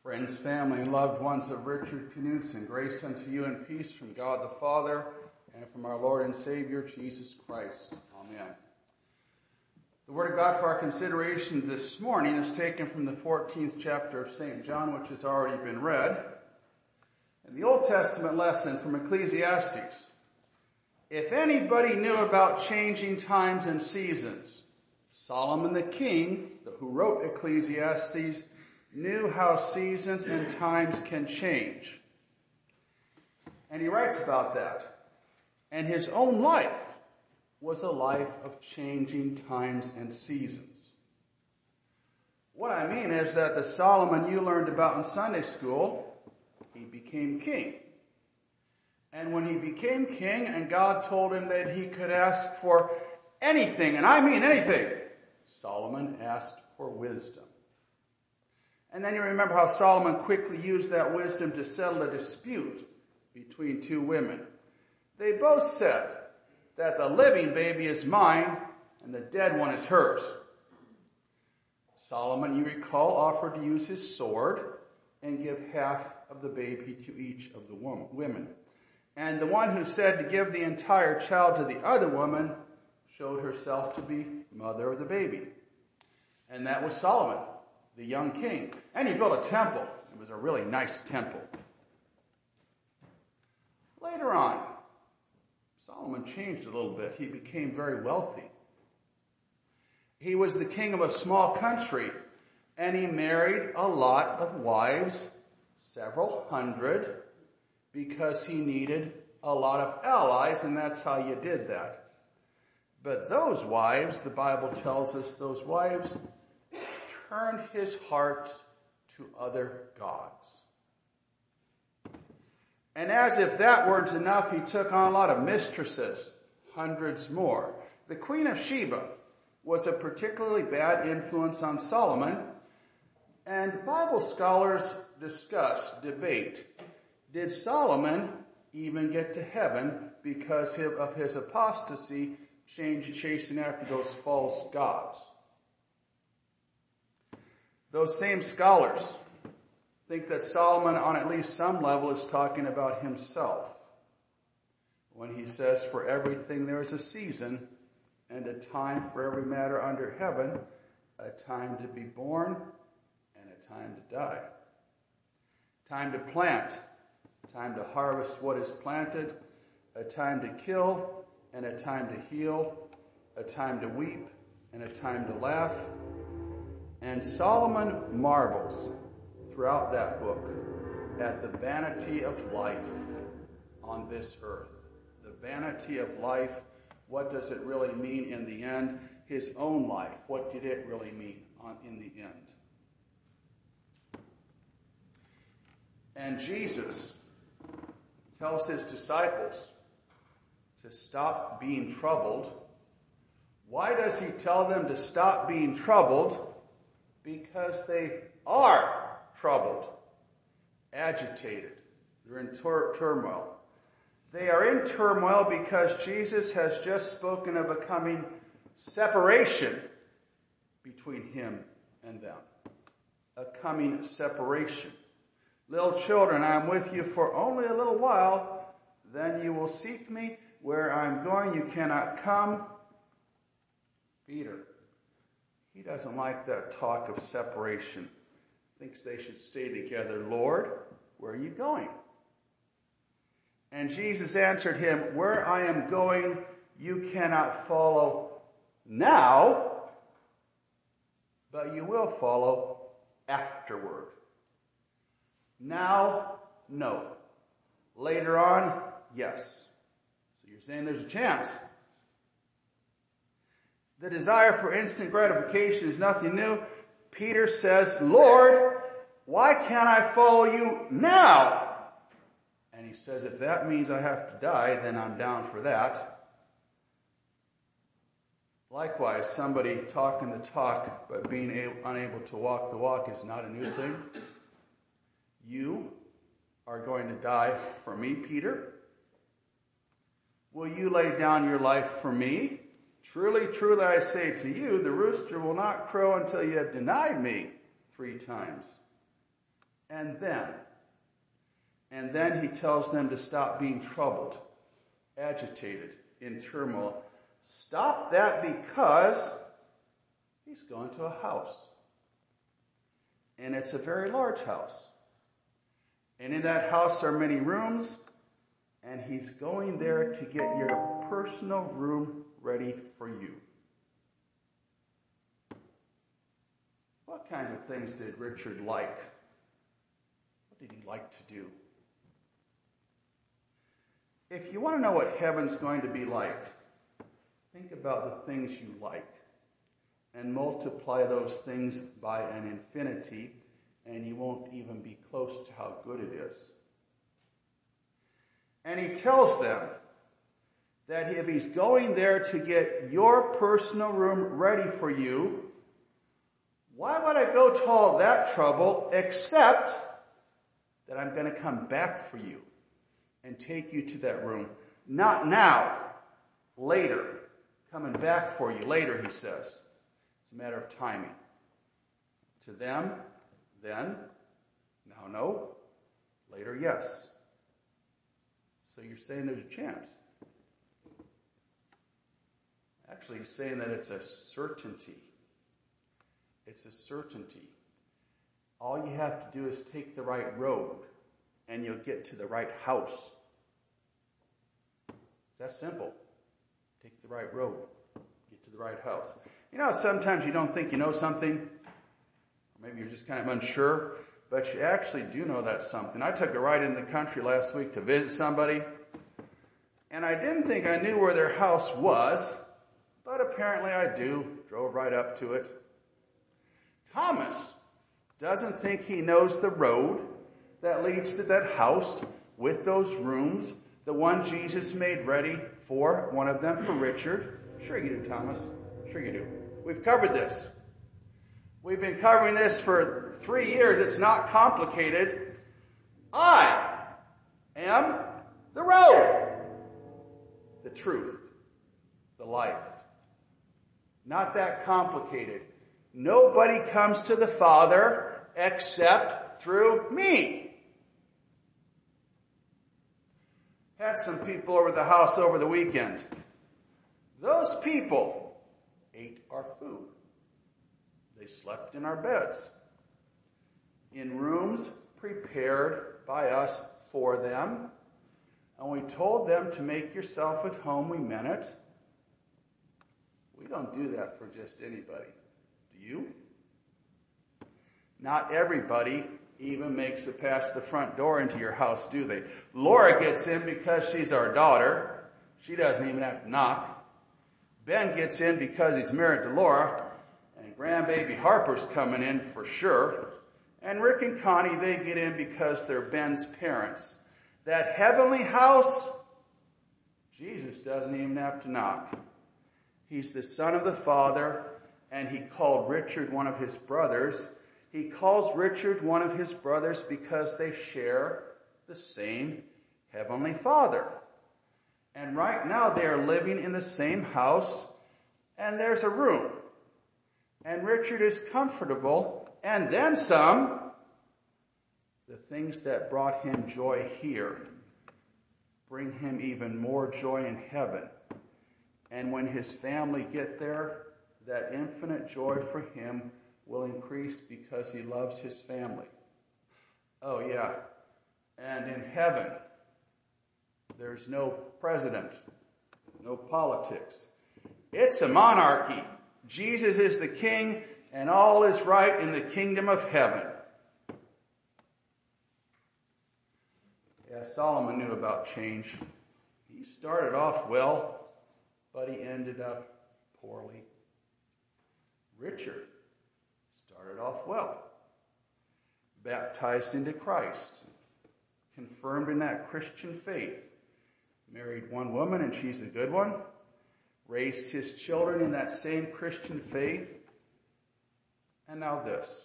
Friends, family, and loved ones of Richard Knudsen, grace unto you and peace from God the Father and from our Lord and Savior, Jesus Christ. Amen. The Word of God for our consideration this morning is taken from the 14th chapter of St. John, which has already been read. And the Old Testament lesson from Ecclesiastes. If anybody knew about changing times and seasons, Solomon the king, who wrote Ecclesiastes, knew how seasons and times can change. And he writes about that. And his own life was a life of changing times and seasons. What I mean is that the Solomon you learned about in Sunday school, he became king. And when he became king and God told him that he could ask for anything, and I mean anything, Solomon asked for wisdom. And then you remember how Solomon quickly used that wisdom to settle a dispute between two women. They both said that the living baby is mine and the dead one is hers. Solomon, you recall, offered to use his sword and give half of the baby to each of the women. And the one who said to give the entire child to the other woman showed herself to be mother of the baby. And that was Solomon, the young king. And he built a temple. It was a really nice temple. Later on, Solomon changed a little bit. He became very wealthy. He was the king of a small country, and he married a lot of wives, several hundred, because he needed a lot of allies, and that's how you did that. But those wives, the Bible tells us, those wives turned his heart to other gods. And as if that weren't enough, he took on a lot of mistresses, hundreds more. The Queen of Sheba was a particularly bad influence on Solomon, and Bible scholars debate, did Solomon even get to heaven because of his apostasy, chasing after those false gods? Those same scholars think that Solomon, on at least some level, is talking about himself when he says, for everything there is a season and a time for every matter under heaven, a time to be born and a time to die. Time to plant, time to harvest what is planted, a time to kill and a time to heal, a time to weep and a time to laugh. And Solomon marvels throughout that book at the vanity of life on this earth. The vanity of life, what does it really mean in the end? His own life, what did it really mean in the end? And Jesus tells his disciples to stop being troubled. Why does he tell them to stop being troubled? Because they are troubled, agitated. They're in turmoil. They are in turmoil because Jesus has just spoken of a coming separation between him and them. A coming separation. Little children, I am with you for only a little while. Then you will seek me. Where I am going, you cannot come. Peter, he doesn't like that talk of separation. Thinks they should stay together. Lord, where are you going? And Jesus answered him, where I am going, you cannot follow now, but you will follow afterward. Now, no. Later on, yes. So you're saying there's a chance. The desire for instant gratification is nothing new. Peter says, Lord, why can't I follow you now? And he says, if that means I have to die, then I'm down for that. Likewise, somebody talking the talk, but being unable to walk the walk is not a new thing. You are going to die for me, Peter. Will you lay down your life for me? Truly, truly, I say to you, the rooster will not crow until you have denied me 3 times. And then he tells them to stop being troubled, agitated, in turmoil. Stop that because he's going to a house. And it's a very large house. And in that house are many rooms. And he's going there to get your personal room ready for you. What kinds of things did Richard like? What did he like to do? If you want to know what heaven's going to be like, think about the things you like and multiply those things by an infinity, and you won't even be close to how good it is. And he tells them that if he's going there to get your personal room ready for you, why would I go to all that trouble except that I'm going to come back for you and take you to that room? Not now, later. Coming back for you later, he says. It's a matter of timing. To them, then, now no, later yes. So you're saying there's a chance. Actually, he's saying that it's a certainty. It's a certainty. All you have to do is take the right road, and you'll get to the right house. It's that simple. Take the right road, get to the right house. You know, sometimes you don't think you know something, or maybe you're just kind of unsure, but you actually do know that something. I took a ride in the country last week to visit somebody, and I didn't think I knew where their house was, but apparently I do. Drove right up to it. Thomas doesn't think he knows the road that leads to that house with those rooms, the one Jesus made ready for one of them for Richard. Sure you do, Thomas. Sure you do. We've covered this. We've been covering this for 3 years. It's not complicated. I am the road, the truth, the life. Not that complicated. Nobody comes to the Father except through me. Had some people over the house over the weekend. Those people ate our food. They slept in our beds, in rooms prepared by us for them. And we told them to make yourself at home. We meant it. We don't do that for just anybody. Do you? Not everybody even makes it past the front door into your house, do they? Laura gets in because she's our daughter. She doesn't even have to knock. Ben gets in because he's married to Laura. And grandbaby Harper's coming in for sure. And Rick and Connie, they get in because they're Ben's parents. That heavenly house, Jesus doesn't even have to knock. He's the Son of the Father, and he called Richard one of his brothers. He calls Richard one of his brothers because they share the same heavenly Father. And right now they are living in the same house, and there's a room. And Richard is comfortable, and then some. The things that brought him joy here bring him even more joy in heaven. And when his family get there, that infinite joy for him will increase because he loves his family. Oh yeah, and in heaven, there's no president, no politics. It's a monarchy. Jesus is the king, and all is right in the kingdom of heaven. Yeah, Solomon knew about change. He started off well, but he ended up poorly. Richard started off well, baptized into Christ, confirmed in that Christian faith, married one woman and she's a good one, raised his children in that same Christian faith, and now this.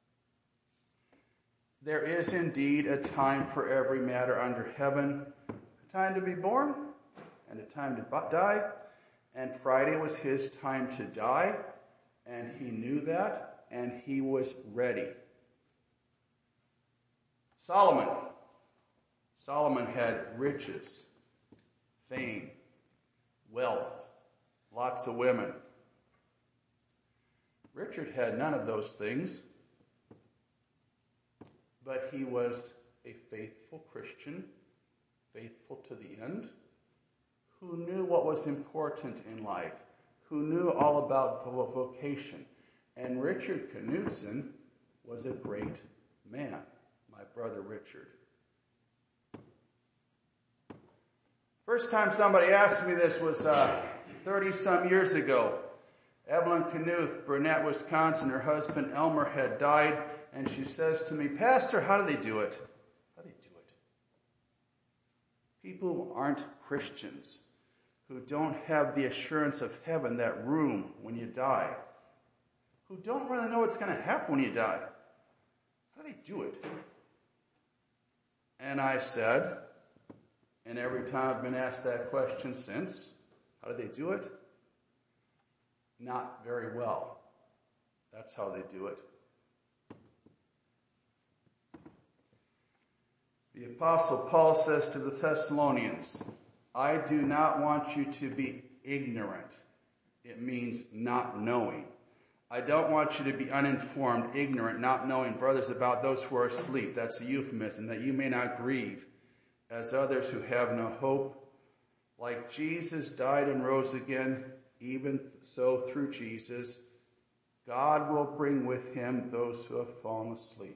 There is indeed a time for every matter under heaven, a time to be born and a time to die, and Friday was his time to die, and he knew that, and he was ready. Solomon had riches, fame, wealth, lots of women. Richard had none of those things, but he was a faithful Christian, faithful to the end, who knew what was important in life, who knew all about vocation. And Richard Knudsen was a great man, my brother Richard. First time somebody asked me this was 30-some years ago. Evelyn Knuth, Burnett, Wisconsin, her husband Elmer had died, and she says to me, "Pastor, how do they do it? How do they do it? People who aren't Christians, who don't have the assurance of heaven, that room when you die, who don't really know what's going to happen when you die. How do they do it?" And I said, and every time I've been asked that question since, how do they do it? Not very well. That's how they do it. The Apostle Paul says to the Thessalonians, "I do not want you to be ignorant." It means not knowing. I don't want you to be uninformed, ignorant, not knowing, brothers, about those who are asleep. That's a euphemism, that you may not grieve as others who have no hope. Like Jesus died and rose again, even so through Jesus, God will bring with him those who have fallen asleep.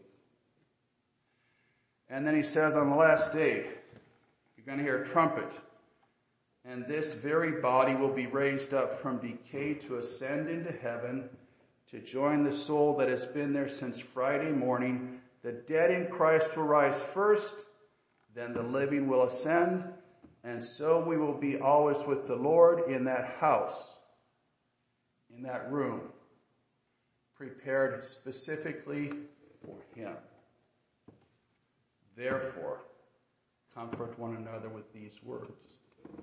And then he says, on the last day, you're going to hear a trumpet, and this very body will be raised up from decay to ascend into heaven, to join the soul that has been there since Friday morning. The dead in Christ will rise first, then the living will ascend, and so we will be always with the Lord in that house, in that room, prepared specifically for him. Therefore, comfort one another with these words.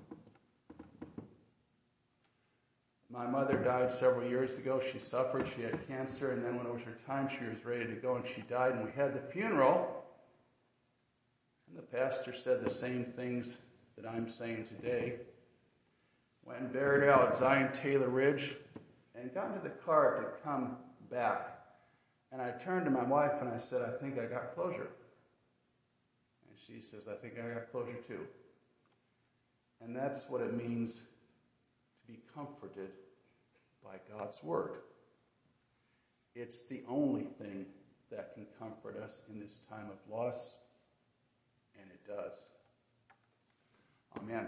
My mother died several years ago. She suffered. She had cancer, and then when it was her time, she was ready to go, and she died, and we had the funeral. And the pastor said the same things that I'm saying today. Went and buried her out at Zion Taylor Ridge and got into the car to come back. And I turned to my wife and I said, "I think I got closure." And she says, "I think I got closure too." And that's what it means to be comforted by God's word. It's the only thing that can comfort us in this time of loss, and it does. Amen.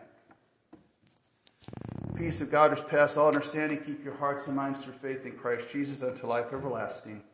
Peace of God which passes all understanding, keep your hearts and minds through faith in Christ Jesus unto life everlasting.